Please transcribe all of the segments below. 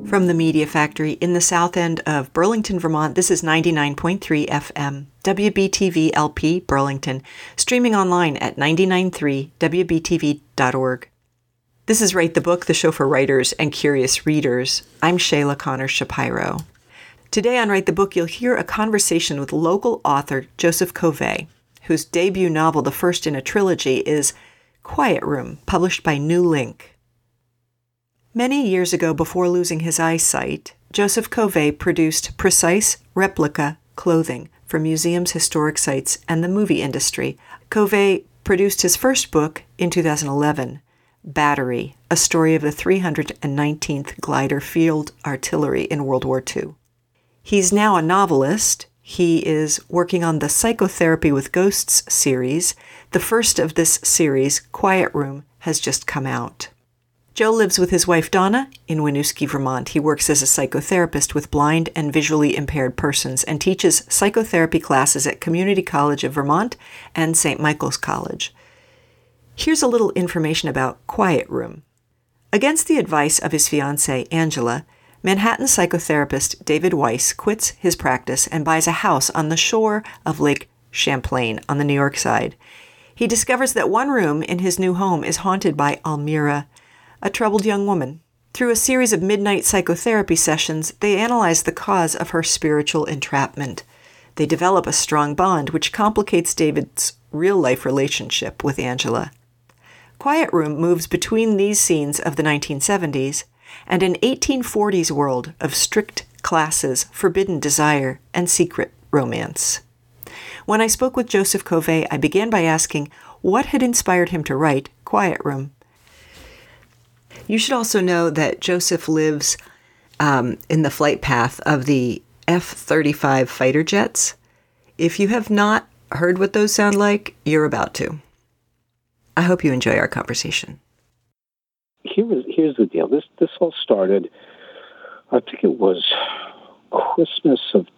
From the Media Factory in the south end of Burlington, Vermont, this is 99.3 FM, WBTV LP Burlington, streaming online at 993wbtv.org. This is Write the Book, the show for writers and curious readers. I'm Shayla Connor Shapiro. Today on Write the Book, you'll hear a conversation with local author Joseph Covey, whose debut novel, the first in a trilogy, is Quiet Room, published by New Link. Many years ago, before losing his eyesight, Joseph Covey produced precise replica clothing for museums, historic sites, and the movie industry. Covey produced his first book in 2011, Battery, a story of the 319th Glider Field Artillery in World War II. He's now a novelist. He is working on the Psychotherapy with Ghosts series. The first of this series, Quiet Room, has just come out. Joe lives with his wife Donna in Winooski, Vermont. He works as a psychotherapist with blind and visually impaired persons and teaches psychotherapy classes at Community College of Vermont and St. Michael's College. Here's a little information about Quiet Room. Against the advice of his fiancée, Angela, Manhattan psychotherapist David Weiss quits his practice and buys a house on the shore of Lake Champlain on the New York side. He discovers that one room in his new home is haunted by Almira, a troubled young woman. Through a series of midnight psychotherapy sessions, they analyze the cause of her spiritual entrapment. They develop a strong bond, which complicates David's real-life relationship with Angela. Quiet Room moves between these scenes of the 1970s and an 1840s world of strict classes, forbidden desire, and secret romance. When I spoke with Joseph Covey, I began by asking what had inspired him to write Quiet Room. You should also know that Joseph lives in the flight path of the F-35 fighter jets. If you have not heard what those sound like, you're about to. I hope you enjoy our conversation. Here's the deal. This all started, I think it was Christmas of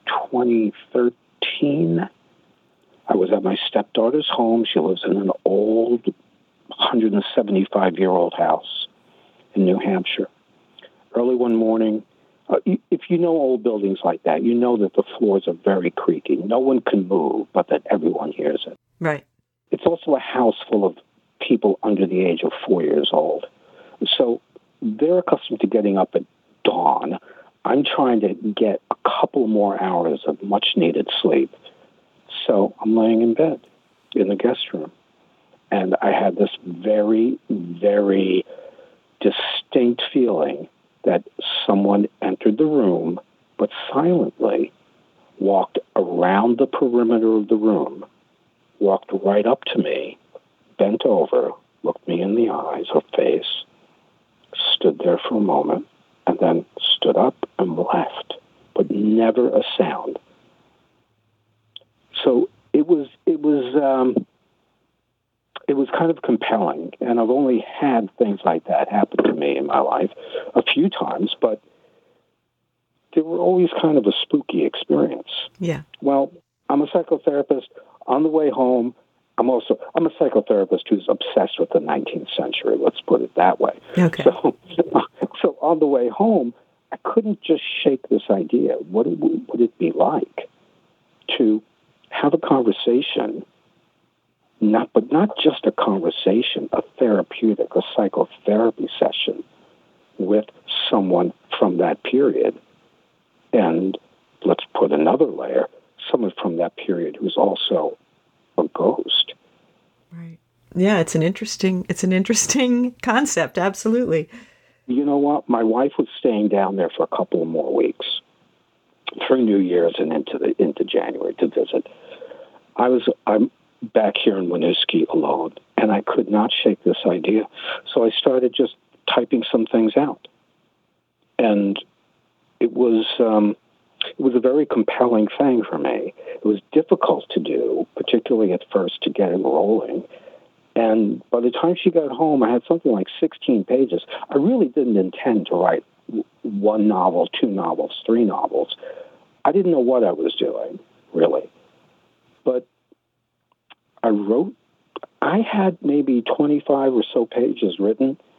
2013. I was at my stepdaughter's home. She lives in an old 175-year-old house in New Hampshire. Early one morning, if you know old buildings like that, you know that the floors are very creaky. No one can move, but that everyone hears it. Right. It's also a house full of people under the age of 4 years old. So they're accustomed to getting up at dawn. I'm trying to get a couple more hours of much-needed sleep. So I'm laying in bed in the guest room. And I had this very, very distinct feeling that someone entered the room, but silently walked around the perimeter of the room, walked right up to me, bent over, looked me in the eyes, her face, stood there for a moment, and then stood up and left, but never a sound. So it was kind of compelling, and I've only had things like that happen to me in my life a few times, but they were always kind of a spooky experience. Yeah. Well, I'm a psychotherapist. On the way home, I'm a psychotherapist who's obsessed with the 19th century. Let's put it that way. Okay. So on the way home, I couldn't just shake this idea. What would it be like to have a conversation? Not just a conversation, a therapeutic, a psychotherapy session with someone from that period. And let's put another layer, someone from that period who's also a ghost. Right. Yeah, it's an interesting concept, absolutely. You know what? My wife was staying down there for a couple of more weeks through New Year's and into January to visit. I'm back here in Winooski alone, and I could not shake this idea. So I started just typing some things out. And it was a very compelling thing for me. It was difficult to do, particularly at first, to get it rolling. And by the time she got home, I had something like 16 pages. I really didn't intend to write one novel, two novels, three novels. I didn't know what I was doing, really. But I had maybe 25 or so pages written,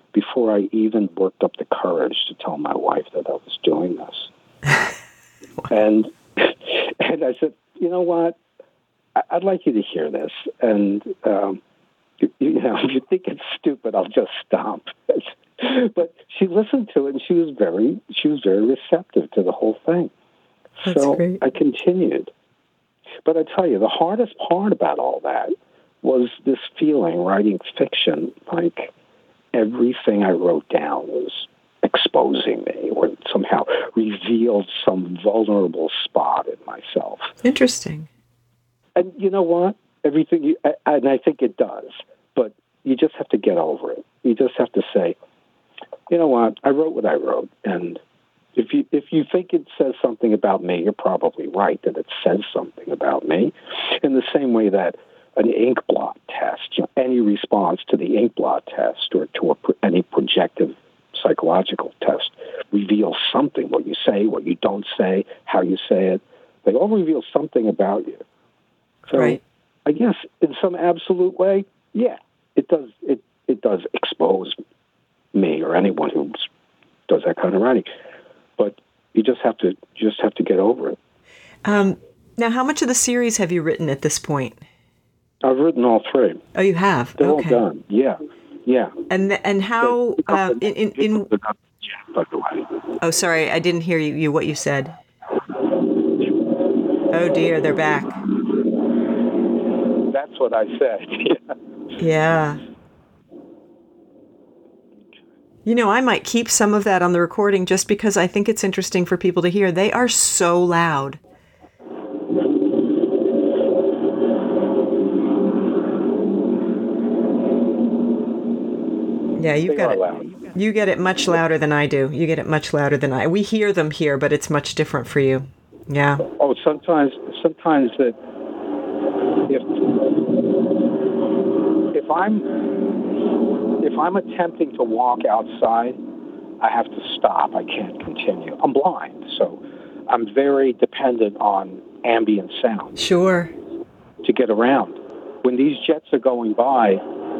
before I even worked up the courage to tell my wife that I was doing this. And and I said, you know what? I'd like you to hear this. And, you know, if you think it's stupid, I'll just stop. But she listened to it, and she was very receptive to the whole thing. That's so great. I continued. But I tell you, the hardest part about all that was this feeling, writing fiction, like everything I wrote down was exposing me or somehow revealed some vulnerable spot in myself. Interesting. And you know what? And I think it does, but you just have to get over it. You just have to say, you know what? I wrote what I wrote, and if you think it says something about me, you're probably right that it says something about me. In the same way that an ink blot test, you know, any response to the ink blot test or to any projective psychological test reveals something. What you say, what you don't say, how you say it, they all reveal something about you. So right. I guess in some absolute way, yeah, it does. It does expose me or anyone who does that kind of writing. But you just have to get over it. Now, how much of the series have you written at this point? I've written all three. Oh, you have. They're okay. all done. Yeah. And how by the way. Oh, sorry, I didn't hear you what you said. Oh dear, they're back. That's what I said. Yeah. You know, I might keep some of that on the recording just because I think it's interesting for people to hear. They are so loud. Yeah, you get it much louder than I do. You get it much louder than I. We hear them here, but it's much different for you. Yeah. Oh, sometimes that if I'm attempting to walk outside, I have to stop. I can't continue. I'm blind, so I'm very dependent on ambient sound. Sure. To get around. When these jets are going by,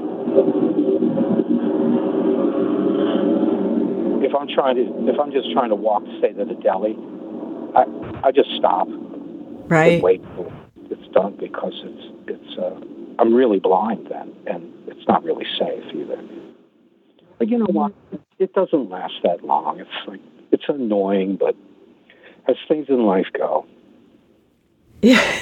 if I'm just trying to walk, say, to the deli, I just stop. Right. And wait till it's done because I'm really blind then, and it's not really safe either. But you know what? It doesn't last that long. It's annoying, but as things in life go, yeah,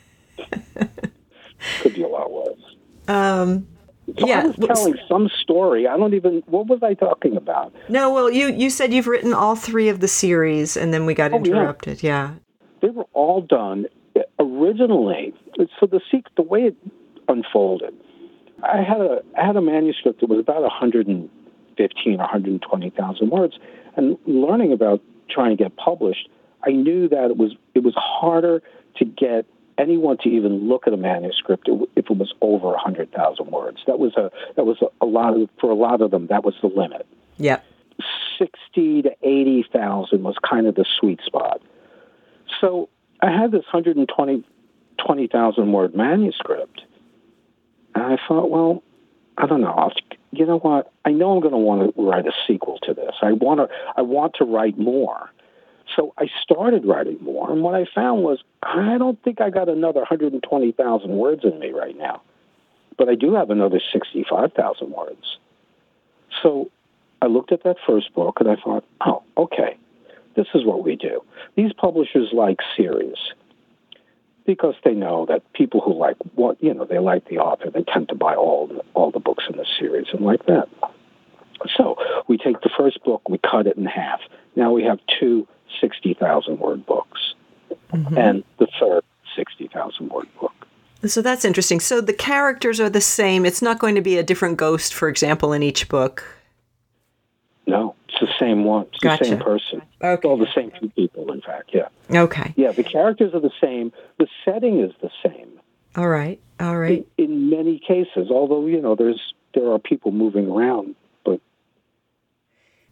could be a lot worse. So I was telling some story. What was I talking about? No, well, you said you've written all three of the series, and then we got interrupted. Yeah. They were all done originally. So the way it unfolded, I had a manuscript that was about 115 or 120,000 words, and learning about trying to get published, I knew that it was harder to get anyone to even look at a manuscript if it was over 100,000 words. That was a lot for a lot of them. That was the limit. Yeah. 60 to 80,000 was kind of the sweet spot. So I had this 120,000 word manuscript, and I thought, well, I don't know. You know what? I know I'm going to want to write a sequel to this. I want to write more. So I started writing more, and what I found was I don't think I got another 120,000 words in me right now, but I do have another 65,000 words. So I looked at that first book, and I thought, oh, okay, this is what we do. These publishers like series because they know that people who like they like the author, they tend to buy all the books in the series and like that. So we take the first book, we cut it in half. Now we have two 60,000 word books, and the third 60,000 word book. So that's interesting. So the characters are the same. It's not going to be a different ghost, for example, in each book. No, it's the same one. It's the same person. Okay. All the same two people, in fact, yeah. Okay. Yeah, the characters are the same. The setting is the same. All right. In many cases, although, there are people moving around, but...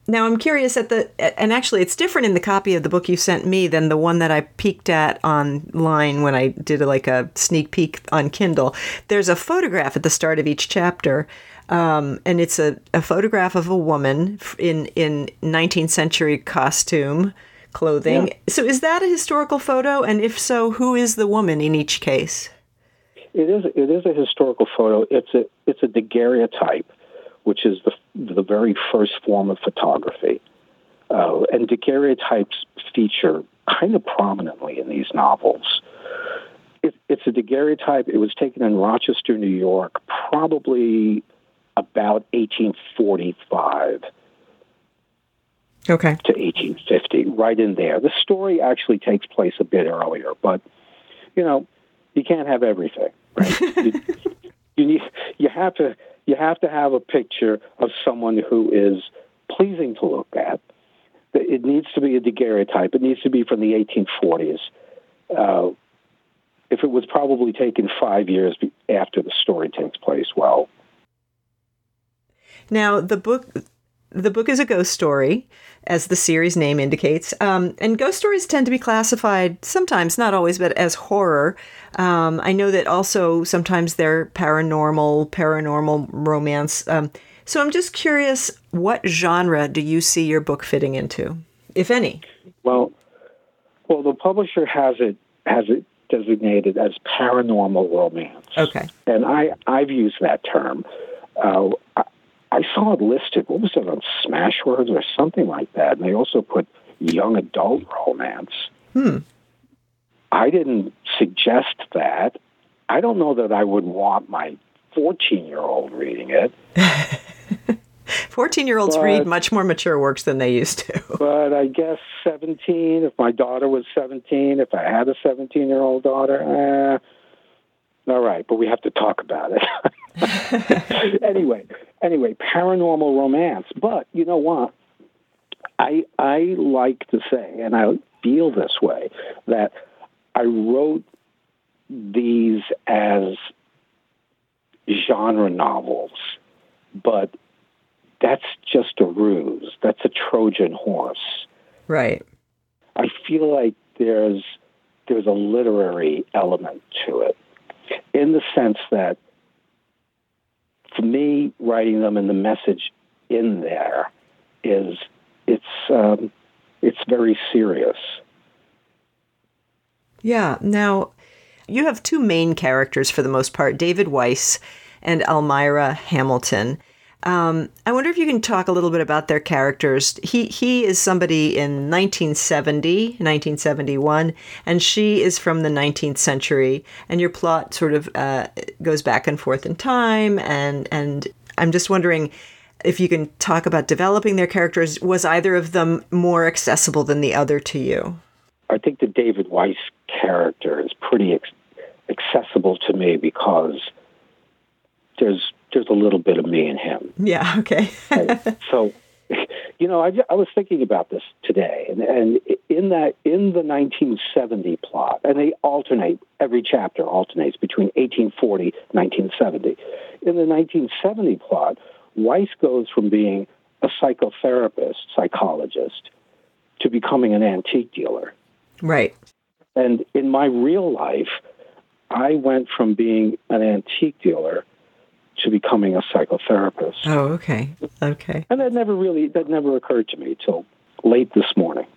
Now I'm curious and actually it's different in the copy of the book you sent me than the one that I peeked at online when I did a sneak peek on Kindle. There's a photograph at the start of each chapter, and it's a photograph of a woman in 19th century clothing. Yeah. So is that a historical photo? And if so, who is the woman in each case? It is a historical photo. It's a daguerreotype, which is the very first form of photography. And daguerreotypes feature kind of prominently in these novels. It's a daguerreotype. It was taken in Rochester, New York, probably about 1845 to 1850, right in there. The story actually takes place a bit earlier, but, you can't have everything, right? You have to have a picture of someone who is pleasing to look at. It needs to be a daguerreotype. It needs to be from the 1840s. If it was probably taken 5 years after the story takes place, well. Now, the book is a ghost story, as the series name indicates. And ghost stories tend to be classified, sometimes, not always, but as horror. I know that also sometimes they're paranormal romance. So I'm just curious, what genre do you see your book fitting into, if any? Well, the publisher has it designated as paranormal romance. Okay. And I've used that term. I saw it listed, what was it, on Smashwords or something like that, and they also put young adult romance. I didn't suggest that. I don't know that I would want my 14-year-old reading it. 14-year-olds read much more mature works than they used to. But I guess 17, if my daughter was 17, if I had a 17-year-old daughter, all right, but we have to talk about it. Anyway, paranormal romance. But you know what? I like to say, and I feel this way, that I wrote these as genre novels, but that's just a ruse. That's a Trojan horse. Right. I feel like there's a literary element to it, in the sense that, for me, writing them and the message in there it's very serious. Yeah. Now, you have two main characters for the most part, David Weiss and Almira Hamilton. I wonder if you can talk a little bit about their characters. He is somebody in 1971, and she is from the 19th century, and your plot sort of goes back and forth in time, and I'm just wondering if you can talk about developing their characters. Was either of them more accessible than the other to you? I think the David Weiss character is pretty accessible to me because there's a little bit of me in him. Yeah, okay. So, I was thinking about this today, and in the 1970 plot, and they alternate, every chapter alternates between 1840 and 1970. In the 1970 plot, Weiss goes from being a psychologist, to becoming an antique dealer. Right. And in my real life, I went from being an antique dealer to becoming a psychotherapist. Oh, okay. Okay. And that never occurred to me till late this morning.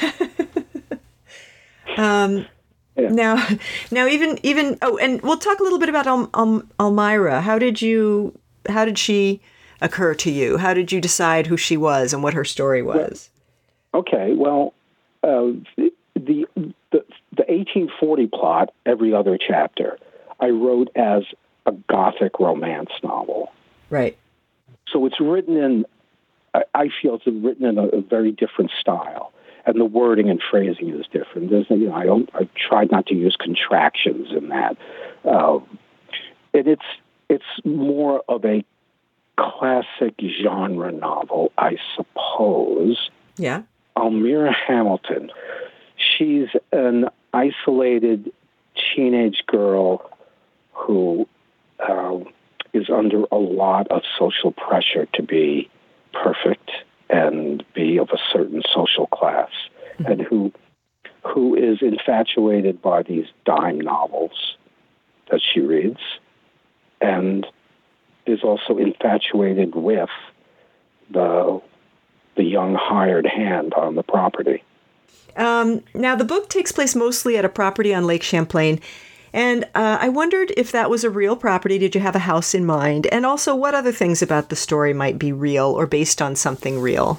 Yeah. Now, even and we'll talk a little bit about Almira. How did she occur to you? How did you decide who she was and what her story was? Okay. Well, the 1840 plot, every other chapter, I wrote as a Gothic romance novel. Right. So it's written in, I feel it's written in a very different style, and the wording and phrasing is different. I tried not to use contractions in that. And it's more of a classic genre novel, I suppose. Yeah. Almira Hamilton, she's an isolated teenage girl who is under a lot of social pressure to be perfect and and be of a certain social class, and who is infatuated by these dime novels that she reads, and is also infatuated with the young hired hand on the property. Now, the book takes place mostly at a property on Lake Champlain, and I wondered if that was a real property. Did you have a house in mind? And also, what other things about the story might be real or based on something real?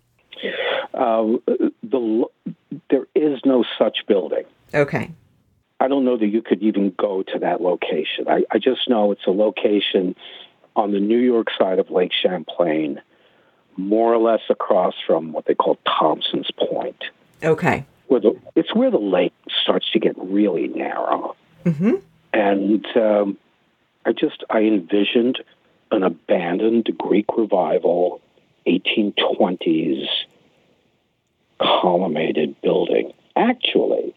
There is no such building. Okay. I don't know that you could even go to that location. I just know it's a location on the New York side of Lake Champlain, more or less across from what they call Thompson's Point. Okay. It's where the lake starts to get really narrow. Mm-hmm. And I envisioned an abandoned Greek Revival 1820s columnated building. Actually,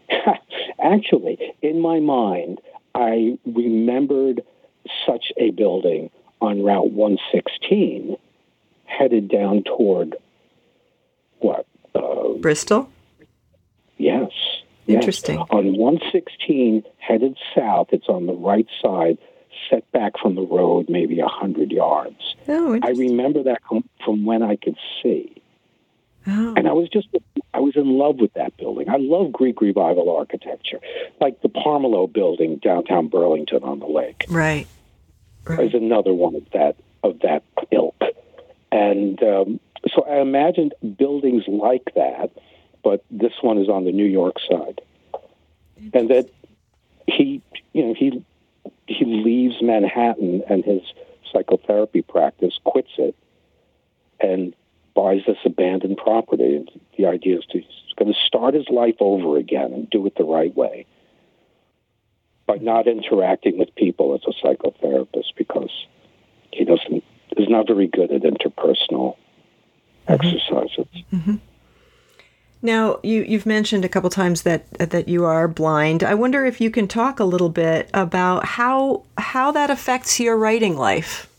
in my mind, I remembered such a building on Route 116 headed down toward what? Bristol? Yes. Interesting. Yes. On 116 headed south, it's on the right side, set back from the road maybe 100 yards. Oh, I remember that from when I could see. Oh. And I was in love with that building. I love Greek Revival architecture, like the Parmelo building downtown Burlington on the lake. Right. There's another one of that ilk. And so I imagined buildings like that, but this one is on the New York side. And that he leaves Manhattan and his psychotherapy practice, quits it, and buys this abandoned property. And the idea is he's going to start his life over again and do it the right way by not interacting with people as a psychotherapist, because he is not very good at interpersonal exercises. Mm-hmm. Now, you've mentioned a couple times that you are blind. I wonder if you can talk a little bit about how that affects your writing life.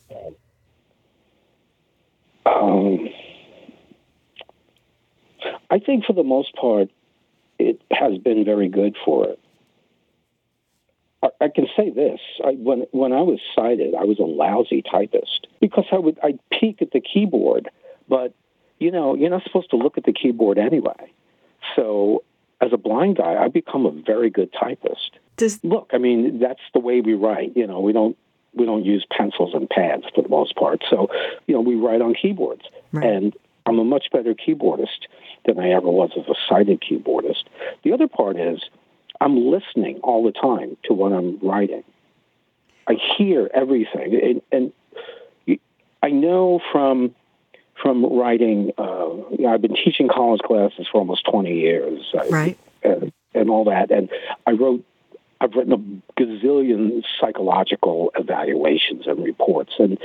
I think for the most part, it has been very good for it. I can say this: when I was sighted, I was a lousy typist because I'd peek at the keyboard, but you're not supposed to look at the keyboard anyway. So as a blind guy, I become a very good typist. Look, I mean, that's the way we write. We don't use pencils and pads for the most part. So we write on keyboards, right. And I'm a much better keyboardist than I ever was as a sighted keyboardist. The other part is I'm listening all the time to what I'm writing. I hear everything, and I know from writing. I've been teaching college classes for almost 20 years, right, and all that. And I've written a gazillion psychological evaluations and reports, and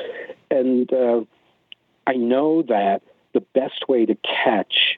I know that the best way to catch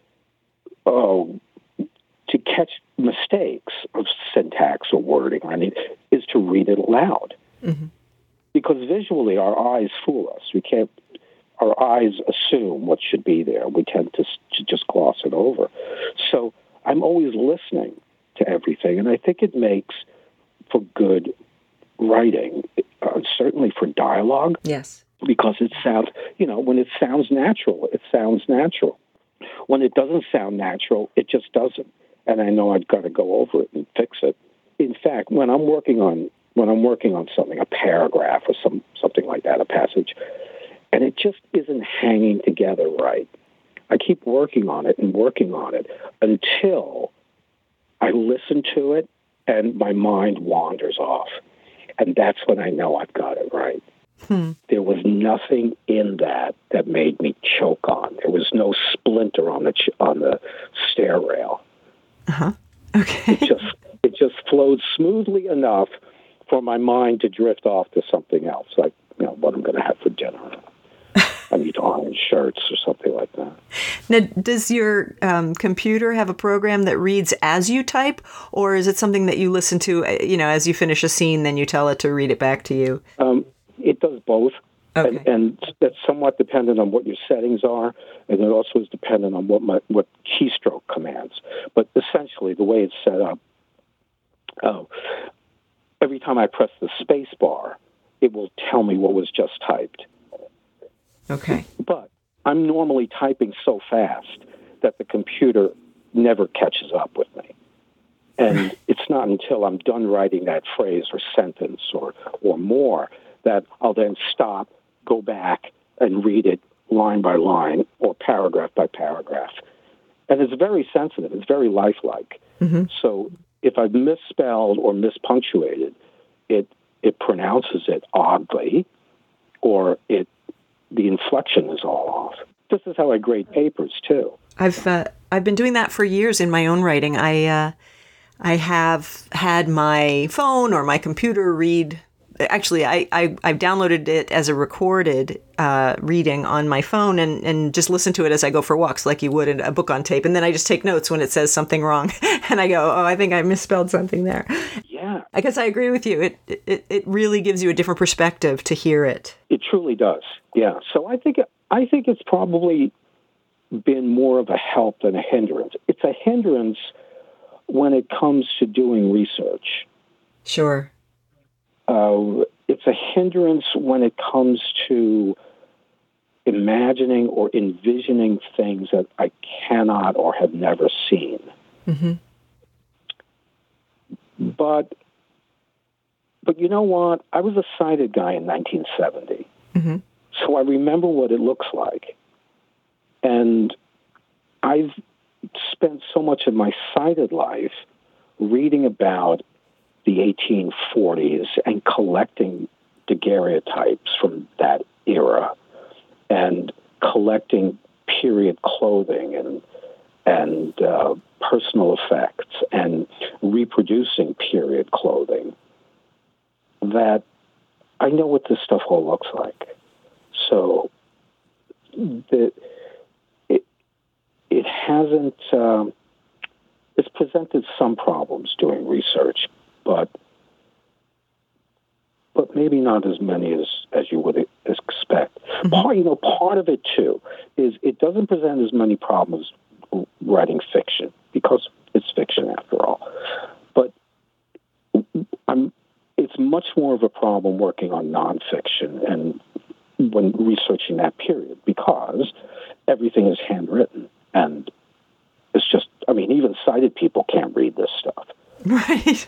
mistakes of syntax or wording, is to read it aloud. Mm-hmm. Because visually, our eyes fool us. Our eyes assume what should be there. We tend to just gloss it over. So I'm always listening to everything, and I think it makes for good writing, certainly for dialogue. Yes. Because it sounds, when it sounds natural, it sounds natural. When it doesn't sound natural, it just doesn't. And I know I've got to go over it and fix it. In fact, when I'm working on something, a paragraph or something like that, a passage, and it just isn't hanging together right, I keep working on it until I listen to it and my mind wanders off. And that's when I know I've got it right. There was nothing in that made me choke on. There was no splinter on the stair rail. Uh-huh. Okay. It just flowed smoothly enough for my mind to drift off to something else, like what I'm going to have for dinner. I need orange shirts or something like that. Now, does your computer have a program that reads as you type, or is it something that you listen to, as you finish a scene, then you tell it to read it back to you? It does both. Okay. And that's somewhat dependent on what your settings are, and it also is dependent on what keystroke commands. But essentially, the way it's set up, every time I press the space bar, it will tell me what was just typed. Okay. But I'm normally typing so fast that the computer never catches up with me. And it's not until I'm done writing that phrase or sentence or more that I'll then stop, go back, and read it line by line or paragraph by paragraph. And it's very sensitive. It's very lifelike. Mm-hmm. So if I've misspelled or mispunctuated, it pronounces it oddly, or the inflection is all off. This is how I grade papers too. I've been doing that for years in my own writing. I have had my phone or my computer read. Actually, I've downloaded it as a recorded reading on my phone and just listen to it as I go for walks, like you would in a book on tape. And then I just take notes when it says something wrong, and I go, "Oh, I think I misspelled something there." Yeah, I guess I agree with you. It really gives you a different perspective to hear it. It truly does. Yeah. So I think it's probably been more of a help than a hindrance. It's a hindrance when it comes to doing research. Sure. It's a hindrance when it comes to imagining or envisioning things that I cannot or have never seen. Mm-hmm. But you know what? I was a sighted guy in 1970. Mm-hmm. So I remember what it looks like. And I've spent so much of my sighted life reading about the 1840s and collecting daguerreotypes from that era and collecting period clothing and personal effects and reproducing period clothing, that I know what this stuff all looks like. So it hasn't, it's presented some problems doing research, but maybe not as many as you would expect. Mm-hmm. Part of it too is it doesn't present as many problems writing fiction because it's fiction after all. But it's much more of a problem working on nonfiction and when researching that period because everything is handwritten and it's just, even sighted people can't read this stuff. Right.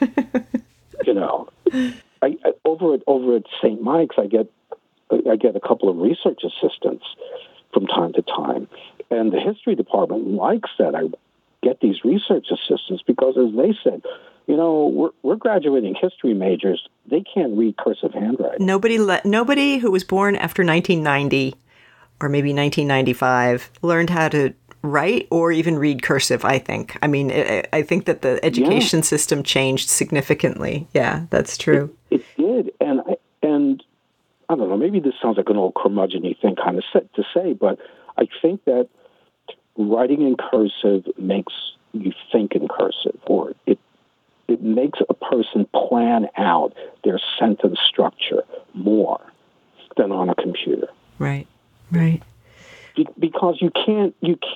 I over at St. Mike's, I get a couple of research assistants from time to time, and the history department likes that I get these research assistants because, as they said, we're graduating history majors. They can't read cursive handwriting. Nobody who was born after 1990 or maybe 1995 learned how to write or even read cursive, I think. I think that the education system changed significantly. Yeah, that's true. It did. And I don't know, maybe this sounds like an old curmudgeon-y thing kind of to say, but I think that writing in cursive makes you think in cursive, or it makes a person plan out their sentence structure more than on a computer. Right. Right. Because you can't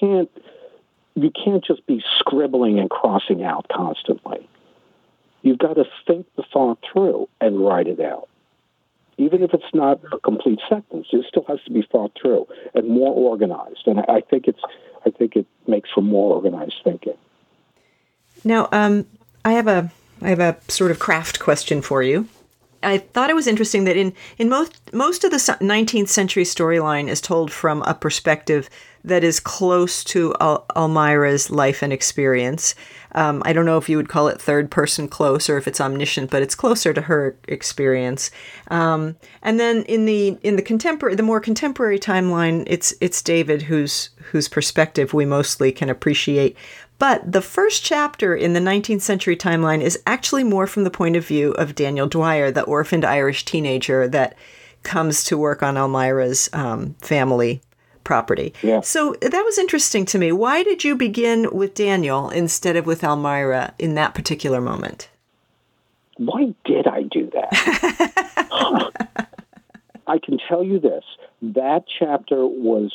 just be scribbling and crossing out constantly. You've got to think the thought through and write it out. Even if it's not a complete sentence, it still has to be thought through and more organized. And I think it makes for more organized thinking. Now, I have a sort of craft question for you. I thought it was interesting that in most of the 19th century storyline is told from a perspective that is close to Almira's life and experience. I don't know if you would call it third person close or if it's omniscient, but it's closer to her experience. And then in the more contemporary timeline, it's David whose perspective we mostly can appreciate. But the first chapter in the 19th century timeline is actually more from the point of view of Daniel Dwyer, the orphaned Irish teenager that comes to work on Almira's family property. Yeah. So that was interesting to me. Why did you begin with Daniel instead of with Almira in that particular moment? Why did I do that? I can tell you this: that chapter was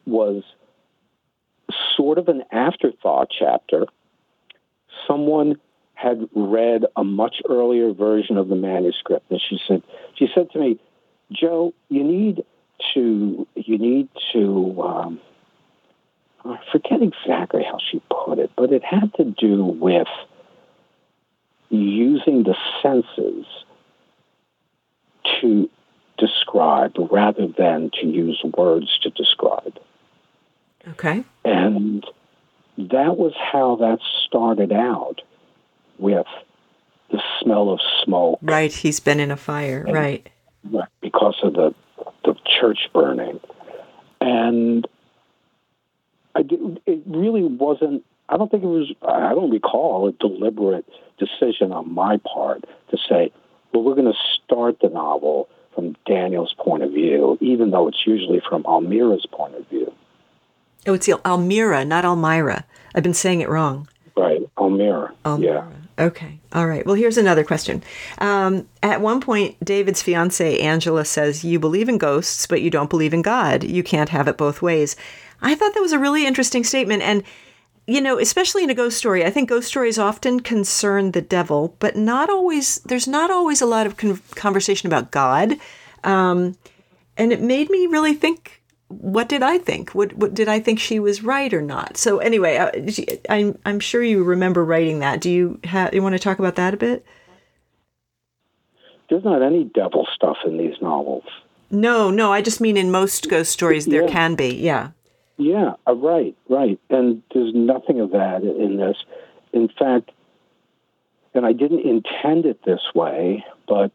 sort of an afterthought chapter. Someone had read a much earlier version of the manuscript, and she said to me, "Joe, you need to I forget exactly how she put it, but it had to do with using the senses to describe rather than to use words to describe." Okay. And that was how that started out, with the smell of smoke. Right. He's been in a fire. Right. Because of the church burning. And it really wasn't, I don't recall a deliberate decision on my part to say, well, we're going to start the novel from Daniel's point of view, even though it's usually from Almira's point of view. Oh, it's Almira, not Almira. I've been saying it wrong. Right, Almira. Yeah. Okay. All right. Well, here's another question. At one point, David's fiancée, Angela, says, "You believe in ghosts, but you don't believe in God. You can't have it both ways." I thought that was a really interesting statement. And, especially in a ghost story, I think ghost stories often concern the devil, but there's not always a lot of conversation about God. And it made me really think, what did I think? What did I think she was right or not? So anyway, I'm sure you remember writing that. Do you want to talk about that a bit? There's not any devil stuff in these novels. No. I just mean in most ghost stories there can be. Yeah. Yeah. Right. And there's nothing of that in this. In fact, and I didn't intend it this way, but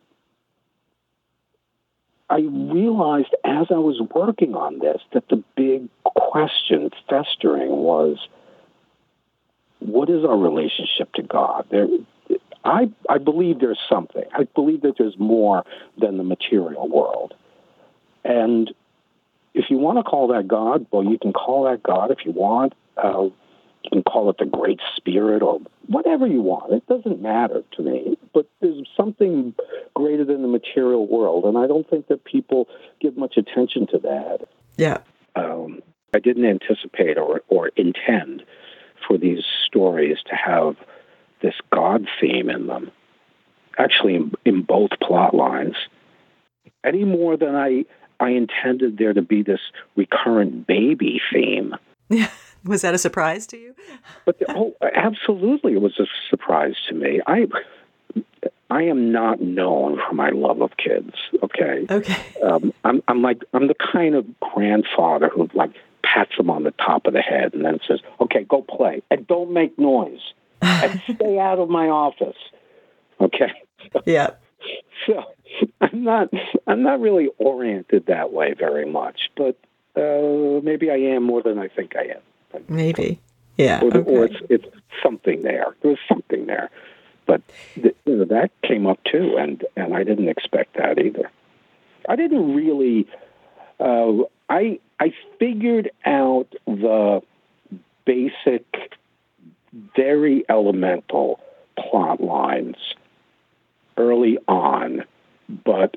I realized as I was working on this that the big question festering was, what is our relationship to God? I believe there's something. I believe that there's more than the material world. And if you want to call that God, well, you can call that God if you want. You can call it the Great Spirit or whatever you want. It doesn't matter to me. But there's something greater than the material world, and I don't think that people give much attention to that. Yeah. I didn't anticipate or intend for these stories to have this God theme in them, actually in both plot lines, any more than I intended there to be this recurrent baby theme. Yeah. Was that a surprise to you? But absolutely, it was a surprise to me. I am not known for my love of kids. Okay. I'm the kind of grandfather who pats them on the top of the head and then says, "Okay, go play and don't make noise and stay out of my office." Okay. Yeah. So I'm not really oriented that way very much, but maybe I am more than I think I am. Maybe. Yeah. Or it's something there. There's something there. But that came up too, and I didn't expect that either. I didn't really. I figured out the basic, very elemental plot lines early on, but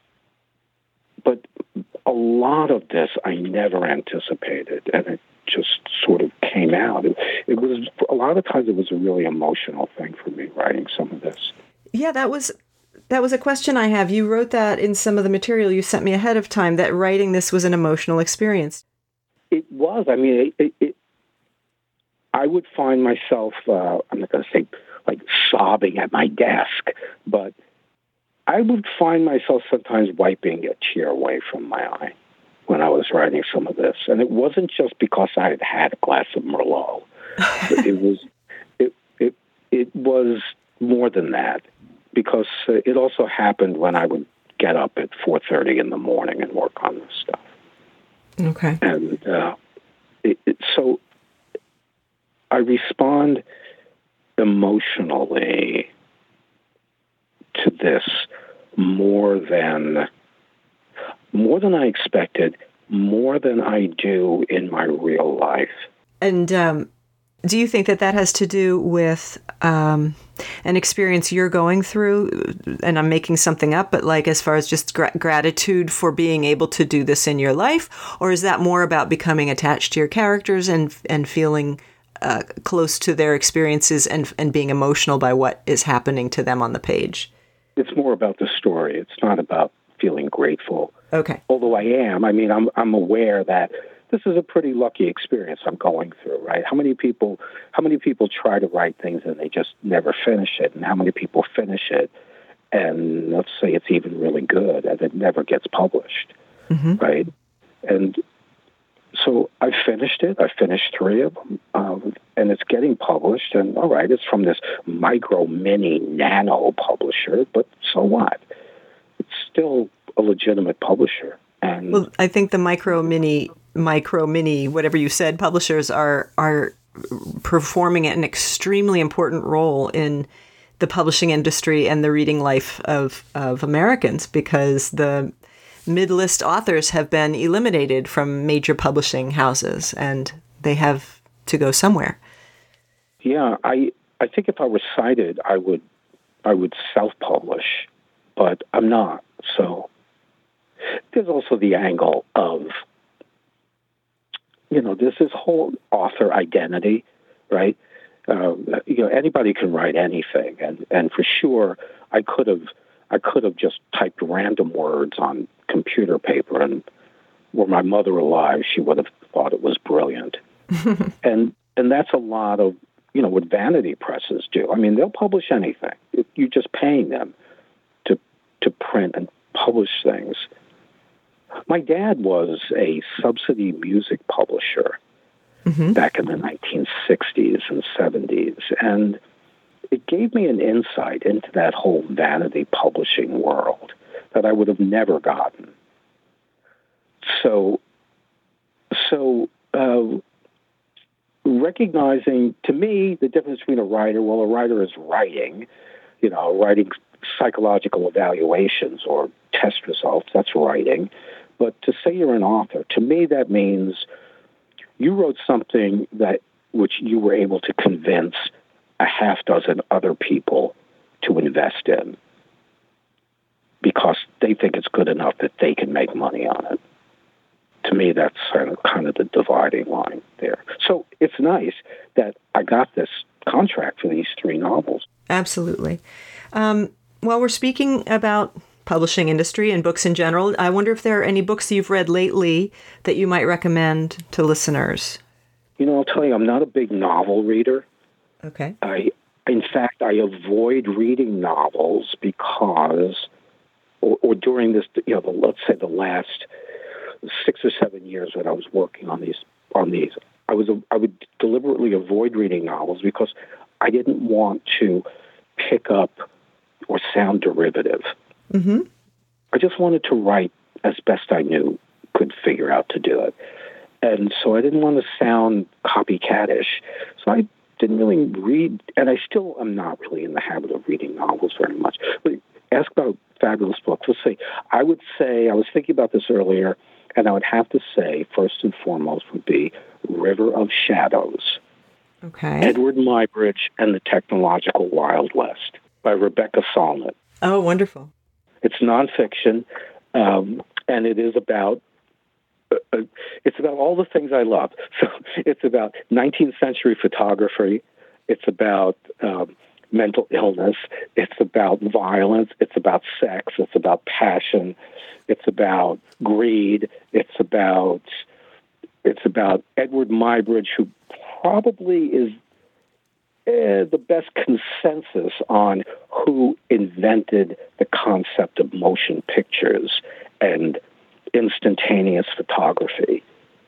a lot of this I never anticipated, and it just sort of came out. It was a lot of times. It was a really emotional thing for me writing some of this. Yeah, that was a question I have. You wrote that in some of the material you sent me ahead of time, that writing this was an emotional experience. It was. I mean, I would find myself. I'm not going to say sobbing at my desk, but I would find myself sometimes wiping a tear away from my eye when I was writing some of this. And it wasn't just because I had had a glass of Merlot. It was more than that, because it also happened when I would get up at 4:30 in the morning and work on this stuff. Okay. And so I respond emotionally to this more than I expected, more than I do in my real life. And Do you think that that has to do with an experience you're going through? And I'm making something up, but like as far as just gratitude for being able to do this in your life? Or is that more about becoming attached to your characters and feeling close to their experiences and being emotional by what is happening to them on the page? It's more about the story. It's not about feeling grateful. Okay. Although I am. I mean, I'm aware that this is a pretty lucky experience I'm going through, right? How many people try to write things and they just never finish it? And how many people finish it and let's say it's even really good and it never gets published, right? And so I finished it. I finished 3 of them, and it's getting published. And all right, it's from this micro, mini, nano publisher, but so what? It's still a legitimate publisher. And well, I think the micro, mini, whatever you said, publishers are performing an extremely important role in the publishing industry and the reading life of Americans, because the mid-list authors have been eliminated from major publishing houses, and they have to go somewhere. Yeah, I think if I were cited, I would self-publish, but I'm not. So there's also the angle of, there's this whole author identity, right? Anybody can write anything, and for sure, I could have just typed random words on computer paper, and were my mother alive, she would have thought it was brilliant. and that's a lot of what vanity presses do. I mean, they'll publish anything. You're just paying them to print and publish things. My dad was a subsidy music publisher back in the 1960s and 70s, and it gave me an insight into that whole vanity publishing world that I would have never gotten. So recognizing, to me, the difference between a writer is writing, writing psychological evaluations or test results, that's writing. But to say you're an author, to me, that means you wrote something which you were able to convince a half dozen other people to invest in because they think it's good enough that they can make money on it. To me, that's kind of the dividing line there. So it's nice that I got this contract for these 3 novels. Absolutely. While we're speaking about publishing industry and books in general, I wonder if there are any books you've read lately that you might recommend to listeners. I'll tell you, I'm not a big novel reader. Okay. In fact, I avoid reading novels because, or during this, let's say the last 6 or 7 years when I was working on these, I would deliberately avoid reading novels because I didn't want to pick up or sound derivative. I just wanted to write as best I could figure out to do it. And so I didn't want to sound copycatish. So I didn't really read, and I still am not really in the habit of reading novels very much. But ask about fabulous books. Let's see. I would say, I was thinking about this earlier, and I would have to say, first and foremost, would be River of Shadows. Okay. Edward Muybridge and the Technological Wild West by Rebecca Solnit. Oh, wonderful. It's nonfiction, and it is about all the things I love. So it's about 19th century photography. It's about mental illness. It's about violence. It's about sex. It's about passion. It's about greed. It's about Edward Muybridge, who probably is the best consensus on who invented the concept of motion pictures and instantaneous photography.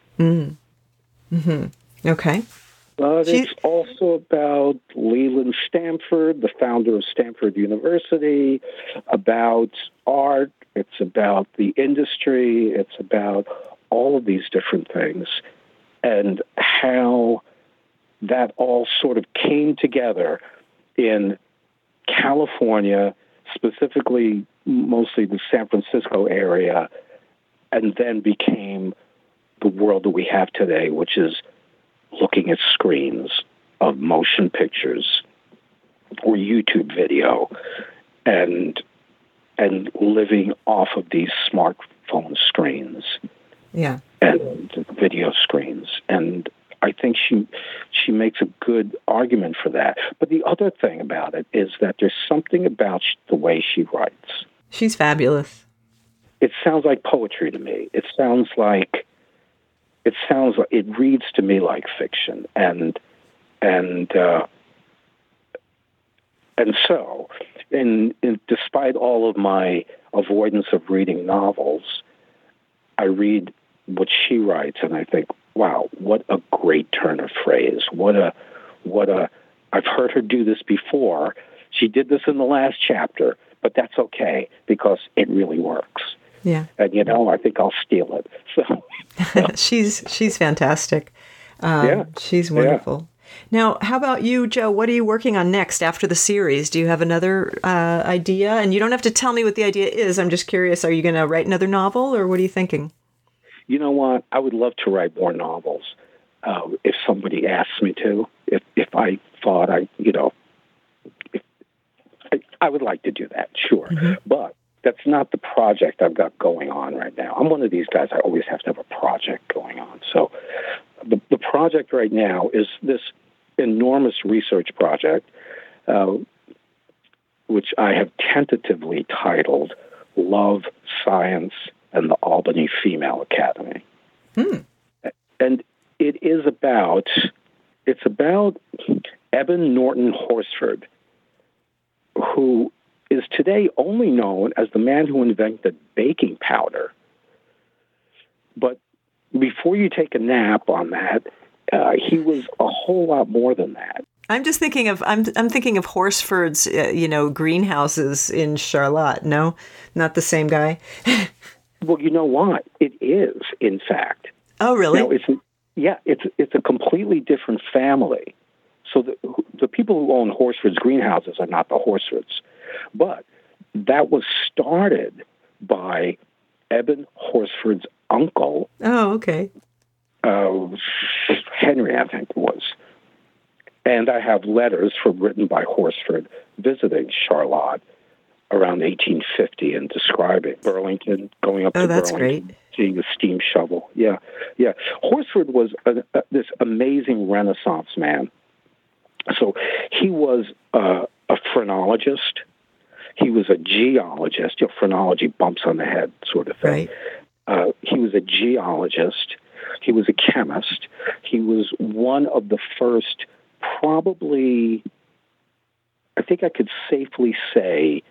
Okay. But it's also about Leland Stanford, the founder of Stanford University, about art. It's about the industry. It's about all of these different things and how that all sort of came together in California, specifically mostly the San Francisco area, and then became the world that we have today, which is looking at screens of motion pictures or YouTube video and living off of these smartphone screens Yeah. and video screens. And I think she makes a good argument for that. But the other thing about it is that there's something about the way she writes. She's fabulous. It sounds like poetry to me. It reads to me like fiction. And so, despite all of my avoidance of reading novels, I read what she writes, and I think, wow, what a great turn of phrase. I've heard her do this before. She did this in the last chapter, but that's okay because it really works. Yeah. And, I think I'll steal it. So She's fantastic. She's wonderful. Yeah. Now, how about you, Joe? What are you working on next after the series? Do you have another idea? And you don't have to tell me what the idea is. I'm just curious. Are you going to write another novel, or what are you thinking? You know what? I would love to write more novels if somebody asked me to. If I thought I would like to do that, sure. Mm-hmm. But that's not the project I've got going on right now. I'm one of these guys. I always have to have a project going on. So the project right now is this enormous research project, which I have tentatively titled Love, Science, and the Albany Female Academy. And it's about Eben Norton Horsford, who is today only known as the man who invented baking powder. But before you take a nap on that, he was a whole lot more than that. I'm just thinking of I'm thinking of Horsford's greenhouses in Charlotte. No, not the same guy. Well, you know what? It is, in fact. Oh, really? It's a completely different family. So the people who own Horsford's greenhouses are not the Horsfords. But that was started by Eben Horsford's uncle. Oh, okay. Henry, I think it was. And I have letters written by Horsford visiting Charlotte around 1850 and describing Burlington, going up to that's Burlington, great. seeing the steam shovel. Yeah. Horsford was this amazing Renaissance man. So he was a phrenologist. He was a geologist. Phrenology bumps on the head sort of thing. Right. He was a geologist. He was a chemist. He was one of the first, probably, I think I could safely say,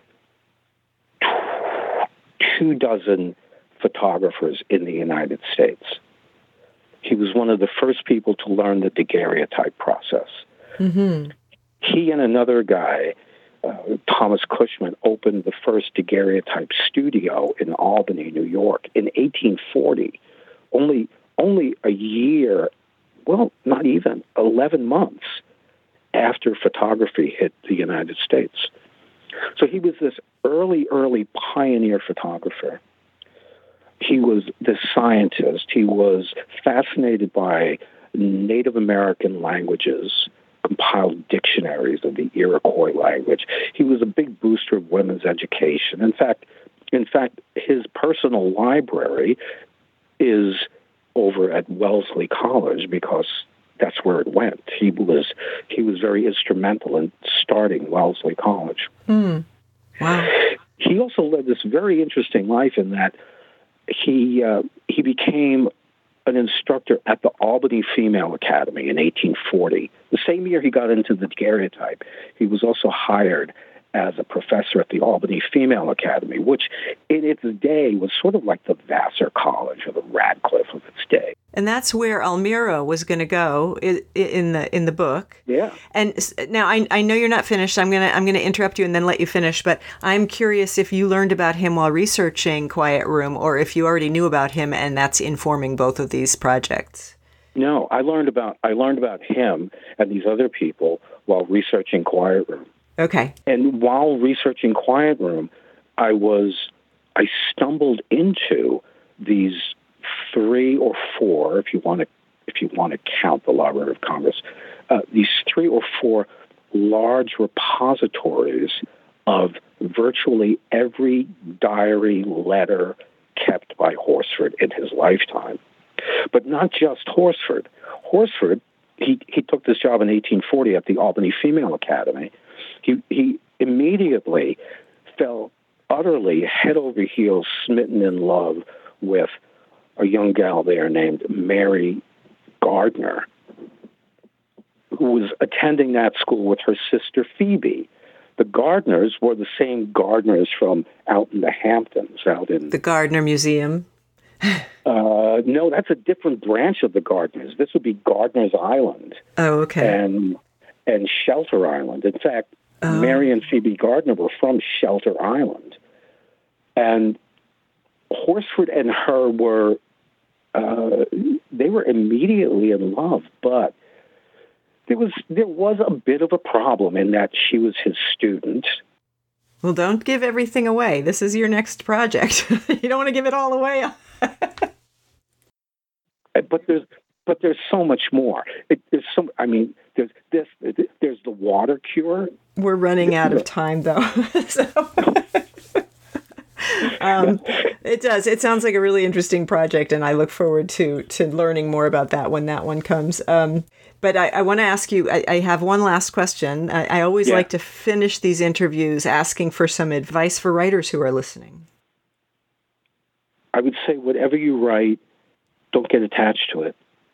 24 photographers in the United States. He was one of the first people to learn the daguerreotype process. Mm-hmm. He and another guy, Thomas Cushman, opened the first daguerreotype studio in Albany, New York, in 1840. Only a year, well, not even 11 months after photography hit the United States. So he was this early pioneer photographer. He was this scientist. He was fascinated by Native American languages, compiled dictionaries of the Iroquois language. He was a big booster of women's education. In fact, his personal library is over at Wellesley College because that's where it went. He was very instrumental in starting Wellesley College. Mm. Wow. He also led this very interesting life in that he became an instructor at the Albany Female Academy in 1840. The same year he got into the daguerreotype, he was also hired as a professor at the Albany Female Academy, which in its day was sort of like the Vassar College or the Radcliffe of its day. And that's where Almira was going to go in the book. Yeah. And now I know you're not finished. I'm gonna interrupt you and then let you finish. But I'm curious if you learned about him while researching Quiet Room, or if you already knew about him and that's informing both of these projects. No, I learned about him and these other people while researching Quiet Room. Okay. And while researching Quiet Room, I stumbled into these 3 or 4, if you want to if you want to count the Library of Congress, these 3 or 4 large repositories of virtually every diary letter kept by Horsford in his lifetime. But not just Horsford. Horsford, he took this job in 1840 at the Albany Female Academy. He immediately fell utterly head over heels smitten in love with a young gal there named Mary Gardner, who was attending that school with her sister Phoebe. The Gardners were the same Gardners from out in the Hamptons, out in... The Gardner Museum? No, that's a different branch of the Gardners. This would be Gardner's Island. Oh, okay. And Shelter Island. In fact, Mary and Phoebe Gardner were from Shelter Island. And Horsford and her were immediately in love, but there was a bit of a problem in that she was his student. Well, don't give everything away. This is your next project. You don't want to give it all away. But there's so much more. There's the water cure. We're running out of time, though. It does. It sounds like a really interesting project, and I look forward to learning more about that when that one comes. But I want to ask you, I have one last question. I always like to finish these interviews asking for some advice for writers who are listening. I would say whatever you write, don't get attached to it.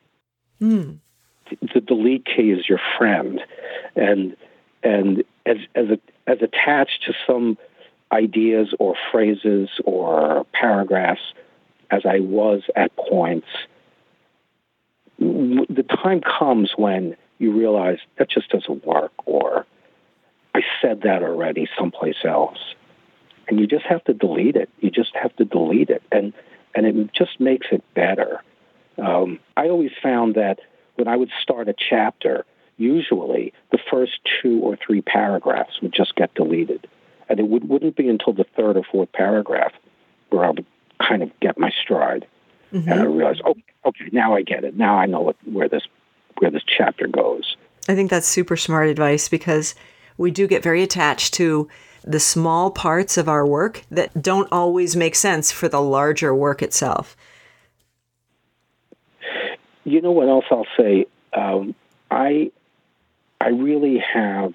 The delete key is your friend. And as attached to some ideas or phrases or paragraphs as I was at points, the time comes when you realize that just doesn't work, or I said that already someplace else. And you just have to delete it. You just have to delete it. And it just makes it better. I always found that when I would start a chapter, usually the first 2 or 3 paragraphs would just get deleted. And it wouldn't be until the 3rd or 4th paragraph where I would kind of get my stride. Mm-hmm. And I realized, okay, now I get it. Now I know where this chapter goes. I think that's super smart advice, because we do get very attached to the small parts of our work that don't always make sense for the larger work itself. You know what else I'll say? I really have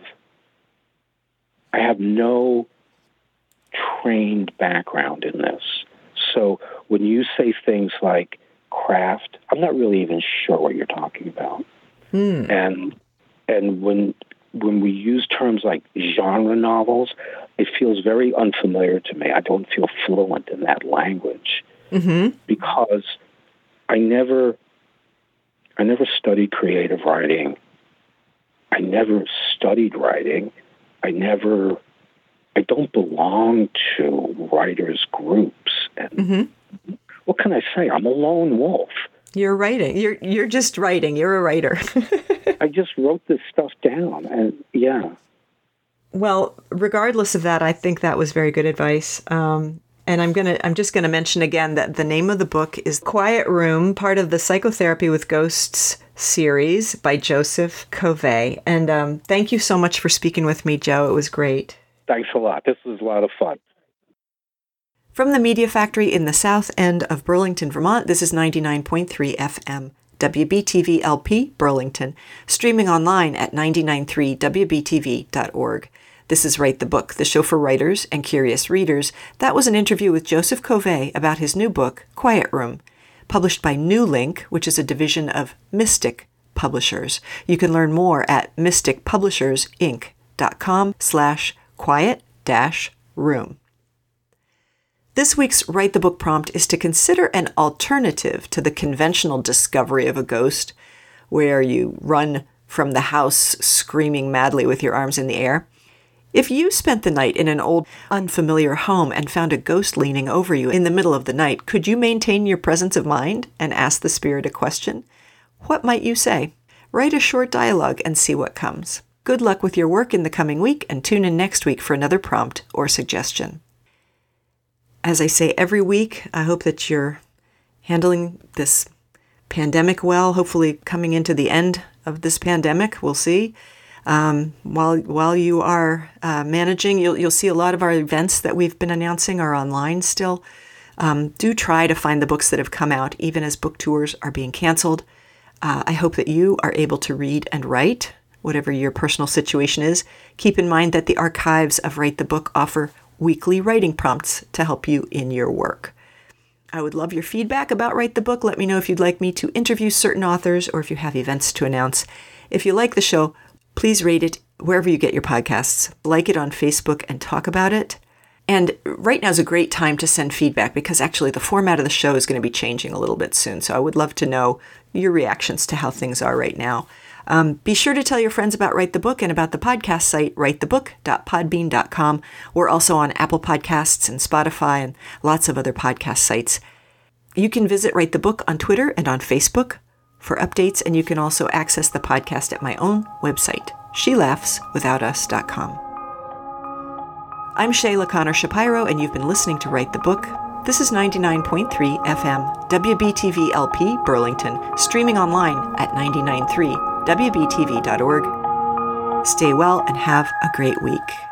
no trained background in this. So when you say things like craft, I'm not really even sure what you're talking about. And when we use terms like genre novels, it feels very unfamiliar to me. I don't feel fluent in that language because I never studied creative writing. I never studied writing. I don't belong to writers' groups. And what can I say? I'm a lone wolf. You're writing. You're just writing. You're a writer. I just wrote this stuff down, and yeah. Well, regardless of that, I think that was very good advice. And I'm just gonna mention again that the name of the book is Quiet Room, part of the Psychotherapy with Ghosts series by Joseph Covey. And thank you so much for speaking with me, Joe. It was great. Thanks a lot. This was a lot of fun. From the Media Factory in the south end of Burlington, Vermont, this is 99.3 FM, WBTV LP, Burlington, streaming online at 993wbtv.org. This is Write the Book, the show for writers and curious readers. That was an interview with Joseph Covey about his new book, Quiet Room, published by New Link, which is a division of Mystic Publishers. You can learn more at mysticpublishersinc.com/quiet-room. This week's Write the Book prompt is to consider an alternative to the conventional discovery of a ghost, where you run from the house screaming madly with your arms in the air. If you spent the night in an old, unfamiliar home and found a ghost leaning over you in the middle of the night, could you maintain your presence of mind and ask the spirit a question? What might you say? Write a short dialogue and see what comes. Good luck with your work in the coming week, and tune in next week for another prompt or suggestion. As I say every week, I hope that you're handling this pandemic well, hopefully coming into the end of this pandemic. We'll see. While you are managing, you'll see a lot of our events that we've been announcing are online still. Do try to find the books that have come out, even as book tours are being canceled. I hope that you are able to read and write, whatever your personal situation is. Keep in mind that the archives of Write the Book offer weekly writing prompts to help you in your work. I would love your feedback about Write the Book. Let me know if you'd like me to interview certain authors or if you have events to announce. If you like the show, please rate it wherever you get your podcasts. Like it on Facebook and talk about it. And right now is a great time to send feedback because actually the format of the show is going to be changing a little bit soon. So I would love to know your reactions to how things are right now. Be sure to tell your friends about Write the Book and about the podcast site, writethebook.podbean.com. We're also on Apple Podcasts and Spotify and lots of other podcast sites. You can visit Write the Book on Twitter and on Facebook for updates, and you can also access the podcast at my own website, shelaughswithoutus.com. I'm Shayla Connor Shapiro, and you've been listening to Write the Book. This is 99.3 FM, WBTV LP, Burlington, streaming online at 99.3 WBTV.org. Stay well and have a great week.